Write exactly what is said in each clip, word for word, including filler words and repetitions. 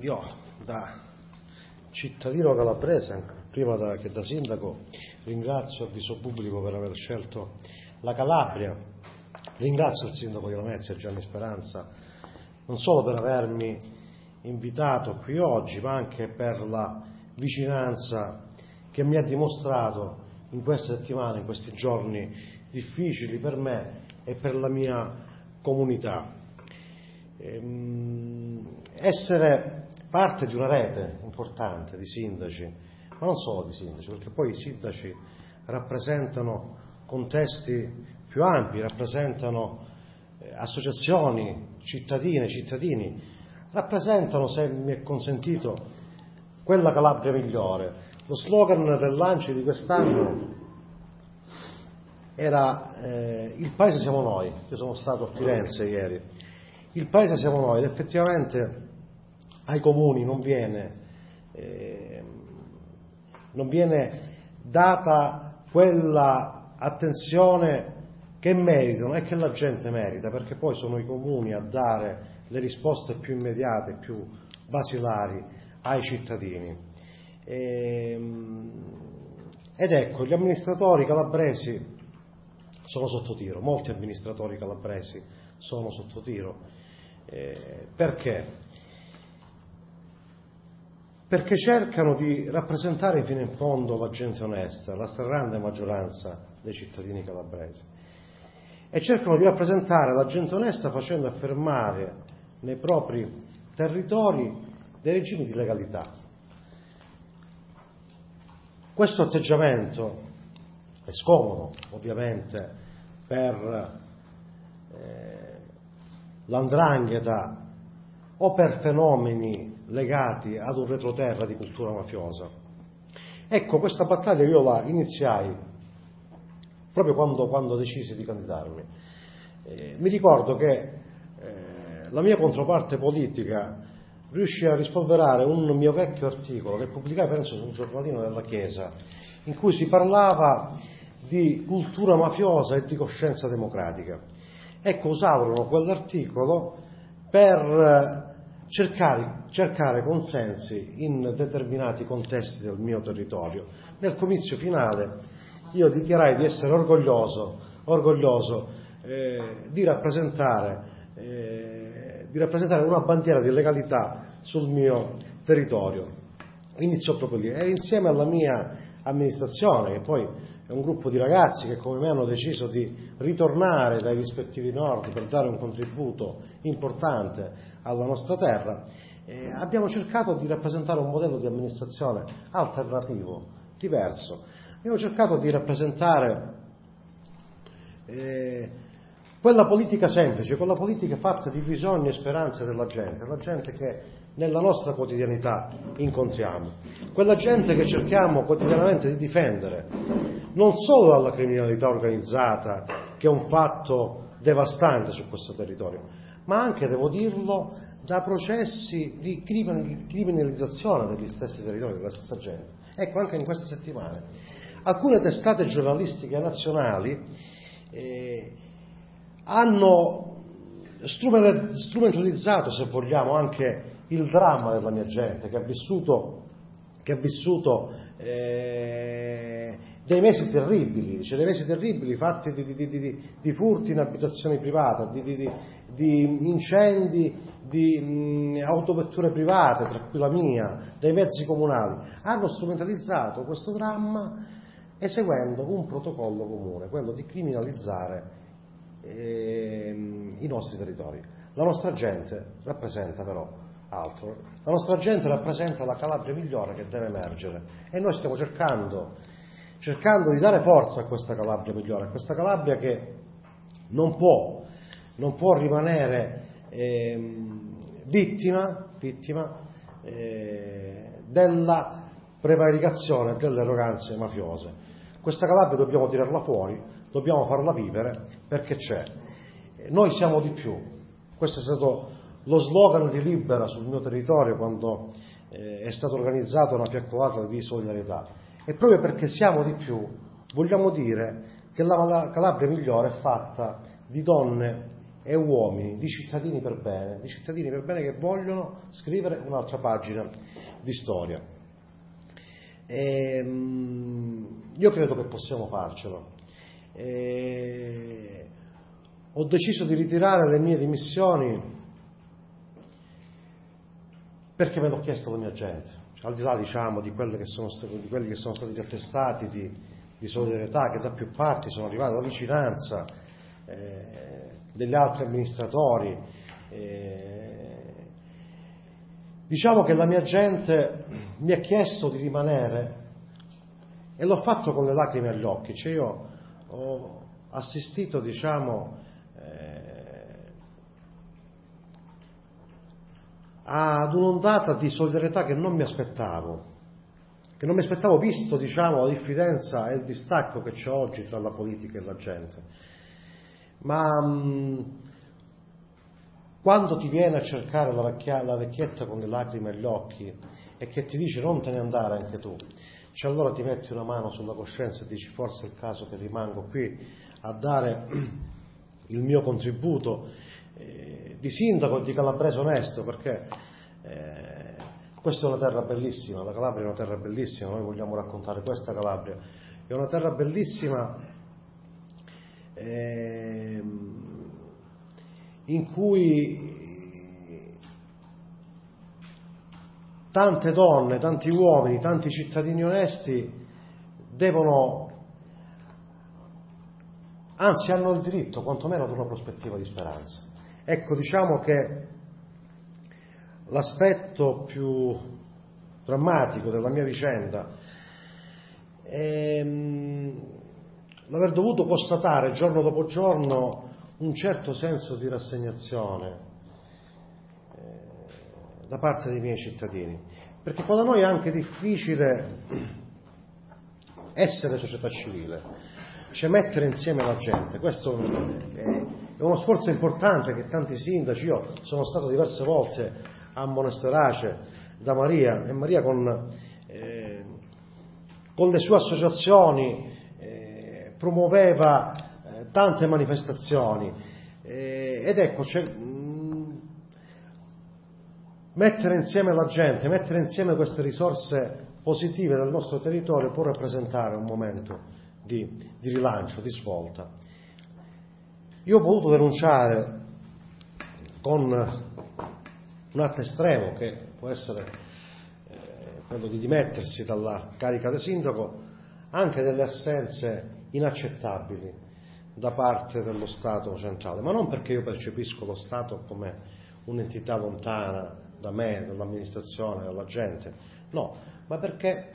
io da cittadino calabrese, anche prima da, che da sindaco, ringrazio Avviso Pubblico per aver scelto la Calabria, ringrazio il sindaco di Lamezia, Gianni Speranza, non solo per avermi invitato qui oggi, ma anche per la vicinanza che mi ha dimostrato in queste settimane, in questi giorni difficili per me e per la mia comunità. Ehm, essere parte di una rete importante di sindaci, ma non solo di sindaci, perché poi i sindaci rappresentano contesti più ampi, rappresentano eh, associazioni, cittadine, cittadini, rappresentano, se mi è consentito, quella Calabria migliore. Lo slogan del lancio di quest'anno era eh, il paese siamo noi. Io sono stato a Firenze ieri. Il paese siamo noi, ed effettivamente ai comuni non viene, eh, non viene data quella attenzione che meritano e che la gente merita, perché poi sono i comuni a dare le risposte più immediate, più basilari ai cittadini. E, ed ecco, gli amministratori calabresi sono sotto tiro, molti amministratori calabresi sono sotto tiro. Eh, perché? Perché cercano di rappresentare fino in fondo la gente onesta, la stragrande maggioranza dei cittadini calabresi, e cercano di rappresentare la gente onesta facendo affermare nei propri territori dei regimi di legalità. Questo atteggiamento è scomodo, ovviamente, per eh, l'andrangheta o per fenomeni legati ad un retroterra di cultura mafiosa. Ecco, questa battaglia io la iniziai proprio quando, quando decisi di candidarmi. Eh, mi ricordo che eh, la mia controparte politica riuscì a rispolverare un mio vecchio articolo che pubblicai, penso, sul giornalino della Chiesa, in cui si parlava di cultura mafiosa e di coscienza democratica. Ecco, usarono quell'articolo per cercare, cercare consensi in determinati contesti del mio territorio. Nel comizio finale io dichiarai di essere orgoglioso, orgoglioso eh, di rappresentare eh, di rappresentare una bandiera di legalità sul mio territorio. Iniziò proprio lì, e insieme alla mia amministrazione, che poi è un gruppo di ragazzi che come me hanno deciso di ritornare dai rispettivi nord per dare un contributo importante alla nostra terra, eh, abbiamo cercato di rappresentare un modello di amministrazione alternativo, diverso. Abbiamo cercato di rappresentare eh, quella politica semplice, quella politica fatta di bisogni e speranze della gente, la gente che nella nostra quotidianità incontriamo, quella gente che cerchiamo quotidianamente di difendere, non solo dalla criminalità organizzata, che è un fatto devastante su questo territorio, ma anche, devo dirlo, da processi di criminalizzazione degli stessi territori, della stessa gente. Ecco, anche in queste settimane alcune testate giornalistiche nazionali eh, hanno strumentalizzato, se vogliamo, anche il dramma della mia gente, che ha vissuto, che ha vissuto eh, dei mesi terribili, cioè dei mesi terribili fatti di, di, di, di, di furti in abitazioni private, di, di, di, di incendi di mh, autovetture private, tra cui la mia, dei mezzi comunali. Hanno strumentalizzato questo dramma eseguendo un protocollo comune, quello di criminalizzare i nostri territori. La nostra gente rappresenta però altro, la nostra gente rappresenta la Calabria migliore che deve emergere, e noi stiamo cercando cercando di dare forza a questa Calabria migliore, a questa Calabria che non può non può rimanere eh, vittima vittima eh, della prevaricazione e delle arroganze mafiose. Questa Calabria dobbiamo tirarla fuori, dobbiamo farla vivere, perché c'è. Noi siamo di più. Questo è stato lo slogan di Libera sul mio territorio quando eh, è stata organizzata una fiaccolata di solidarietà. E proprio perché siamo di più, vogliamo dire che la Calabria migliore è fatta di donne e uomini, di cittadini per bene, di cittadini per bene che vogliono scrivere un'altra pagina di storia. E, io credo che possiamo farcelo. E, ho deciso di ritirare le mie dimissioni perché me l'ho chiesto la mia gente, cioè, al di là diciamo di, quelle che sono stati, di quelli che sono stati gli attestati di, di solidarietà che da più parti sono arrivati, la vicinanza eh, degli altri amministratori. Eh, diciamo che la mia gente mi ha chiesto di rimanere e l'ho fatto con le lacrime agli occhi, cioè io ho assistito diciamo eh, ad un'ondata di solidarietà che non mi aspettavo, che non mi aspettavo visto diciamo la diffidenza e il distacco che c'è oggi tra la politica e la gente. Ma mh, quando ti viene a cercare la, vecchia, la vecchietta con le lacrime agli occhi e che ti dice non te ne andare anche tu, cioè allora ti metti una mano sulla coscienza e dici forse è il caso che rimango qui a dare il mio contributo eh, di sindaco e di calabrese onesto, perché eh, questa è una terra bellissima, la Calabria è una terra bellissima, noi vogliamo raccontare questa Calabria, è una terra bellissima eh, in cui tante donne, tanti uomini, tanti cittadini onesti devono, anzi hanno il diritto quantomeno ad una prospettiva di speranza. Ecco, diciamo che l'aspetto più drammatico della mia vicenda è l'aver dovuto constatare giorno dopo giorno un certo senso di rassegnazione eh, da parte dei miei cittadini, perché qua da noi è anche difficile essere società civile, cioè mettere insieme la gente. Questo è, è uno sforzo importante che tanti sindaci, io sono stato diverse volte a Monasterace da Maria, e Maria con, eh, con le sue associazioni eh, promuoveva eh, tante manifestazioni eh, ed ecco, cioè, mh, mettere insieme la gente, mettere insieme queste risorse positive del nostro territorio può rappresentare un momento di, di rilancio, di svolta. Io ho voluto denunciare con un atto estremo che può essere eh, quello di dimettersi dalla carica di sindaco, anche delle assenze inaccettabili da parte dello Stato centrale, ma non perché io percepisco lo Stato come un'entità lontana da me, dall'amministrazione, dalla gente, no, ma perché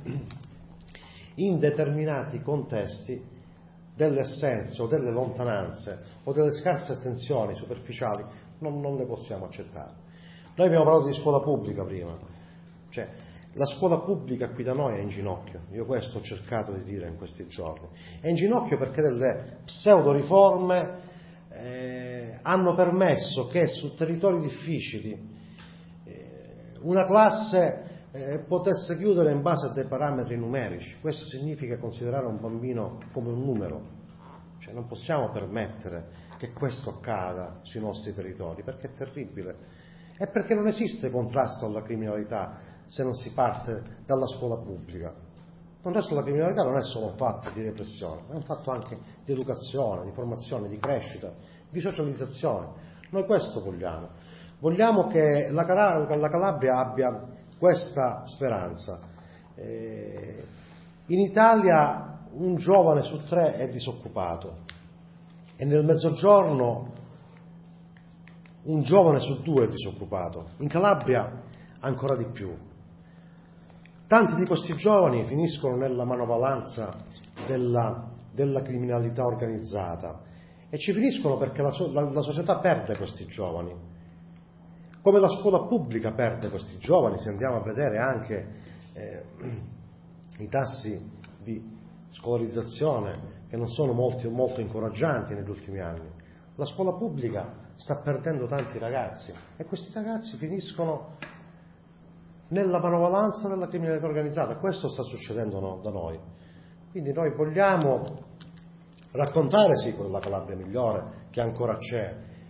in determinati contesti delle assenze o delle lontananze o delle scarse attenzioni superficiali non, non le possiamo accettare. Noi abbiamo parlato di scuola pubblica prima, cioè la scuola pubblica qui da noi è in ginocchio, io questo ho cercato di dire in questi giorni, è in ginocchio perché delle pseudo riforme eh, hanno permesso che su territori difficili eh, una classe eh, potesse chiudere in base a dei parametri numerici. Questo significa considerare un bambino come un numero, cioè non possiamo permettere che questo accada sui nostri territori perché è terribile. È perché non esiste contrasto alla criminalità se non si parte dalla scuola pubblica. Il contrasto alla criminalità non è solo un fatto di repressione, è un fatto anche di educazione, di formazione, di crescita, di socializzazione. Noi questo vogliamo. Vogliamo che la, Cal- la Calabria abbia questa speranza. Eh, in Italia un giovane su tre è disoccupato e nel Mezzogiorno un giovane su due è disoccupato, in Calabria ancora di più. Tanti di questi giovani finiscono nella manovalanza della, della criminalità organizzata e ci finiscono perché la, la, la società perde questi giovani, come la scuola pubblica perde questi giovani, se andiamo a vedere anche eh, i tassi di scolarizzazione che non sono molto, molto incoraggianti negli ultimi anni. La scuola pubblica sta perdendo tanti ragazzi e questi ragazzi finiscono nella manovalanza della criminalità organizzata. Questo sta succedendo no, da noi. Quindi noi vogliamo raccontare sì quella Calabria migliore che ancora c'è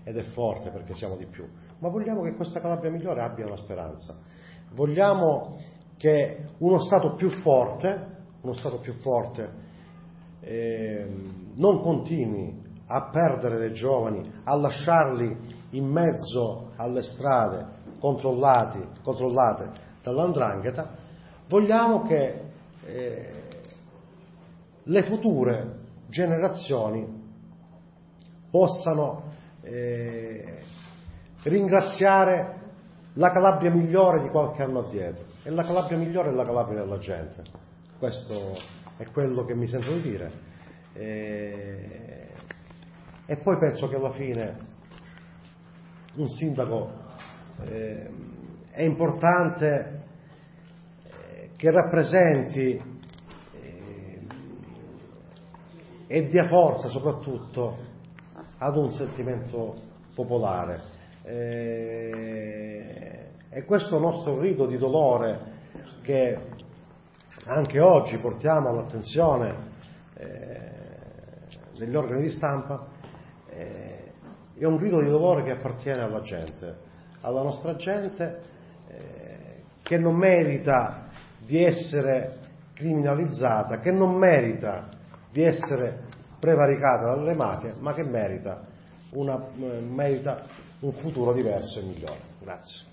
ed è forte perché siamo di più, ma vogliamo che questa Calabria migliore abbia una speranza. Vogliamo che uno Stato più forte, uno Stato più forte eh, non continui a perdere dei giovani, a lasciarli in mezzo alle strade controllati, controllate dall'Andrangheta. Vogliamo che eh, le future generazioni possano eh, ringraziare la Calabria migliore di qualche anno addietro, e la Calabria migliore è la Calabria della gente. Questo è quello che mi sento di dire. E, e poi penso che alla fine un sindaco eh, è importante eh, che rappresenti eh, e dia forza soprattutto ad un sentimento popolare. Eh, e questo nostro grido di dolore che anche oggi portiamo all'attenzione eh, degli organi di stampa eh, è un grido di dolore che appartiene alla gente, alla nostra gente eh, che non merita di essere criminalizzata, che non merita di essere prevaricata dalle mafie, ma che merita, una, merita un futuro diverso e migliore. Grazie.